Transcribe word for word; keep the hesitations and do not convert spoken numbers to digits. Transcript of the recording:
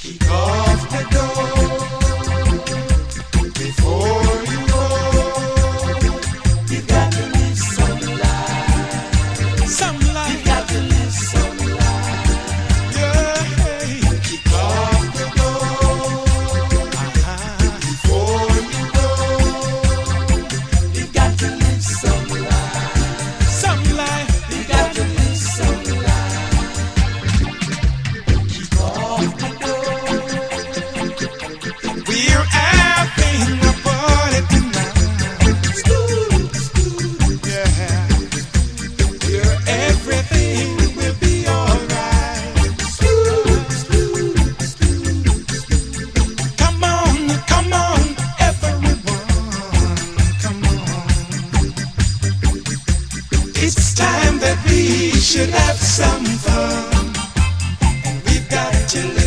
Kick off the door before you go. You got to live some life. Some life. You got to live some life. Yeah. Kick off the door uh-huh. before you go. You got to live some life. Some life. You got to live some life. Kick off the door. We're having a party tonight. Yeah. Your everything will be alright. Come on, come on, everyone. Come on. It's time that we should have some fun. And we've got to live.